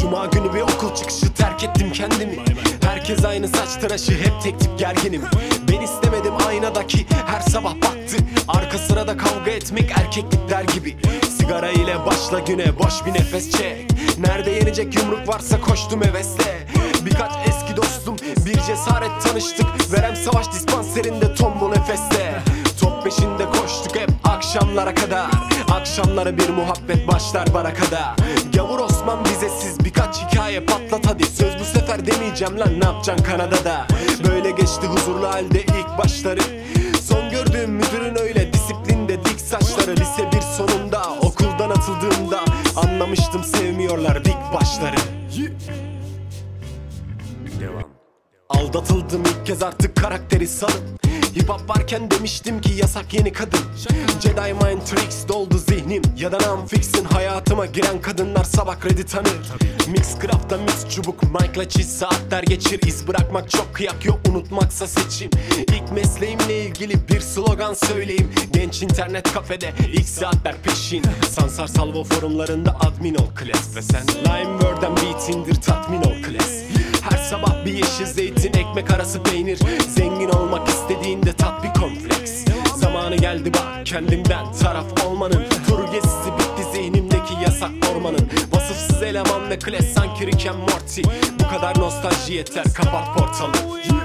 Cuma günü bir okul çıkışı terk ettim kendimi. Herkes aynı saç tıraşı, hep tek tip gerginim. Ben istemedim aynadaki her sabah baktı. Arka sırada kavga etmek erkeklik der gibi. Sigara ile başla güne, boş bir nefes çek. Nerede yenecek yumruk varsa koştum hevesle. Birkaç eski dostum, bir cesaret tanıştık. Verem Savaş dispanserinde tombul nefeste. Top peşinde koştuk hep akşamlara kadar. Akşamlara bir muhabbet başlar barakada. Gavur Osman vizesiz birkaç hikaye patlat hadi. Söz bu sefer demeyeceğim lan, ne yapacaksın Kanada'da. Böyle geçti huzurlu halde ilk başları. Son gördüğüm müdürün öyle disiplinde dik saçları. Lise bir sonunda okuldan atıldığımda anlamıştım sevmiyorlar dik başları. Devam. Aldatıldım ilk kez, artık karakteri salın. Hip hop varken demiştim ki yasak yeni kadın. Jedi mind tricks doldu zihnim. Ya da non-fiction hayatıma giren kadınlar sabah kredi tanır. Mixcraft'ta mix çubuk, mic'la çiz saatler geçir. İz bırakmak çok kıyak, yok unutmaksa seçim. İlk mesleğimle ilgili bir slogan söyleyeyim. Genç internet kafede ilk saatler peşin. Sansar Salvo forumlarında admin ol kles. Ve sen Limeworld'den beat indir, tatmin ol kles. Her sabah bir yeşil zeytin, ekmek arası peynir. Zengin olmak istediğinde tat bir kompleks. Zamanı geldi bak kendimden taraf olmanın. Tur gezisi bitti zihnimdeki yasak ormanın. Vasıfsız eleman ve kles sanki Rick and Morty. Bu kadar nostalji yeter, kapat portalı.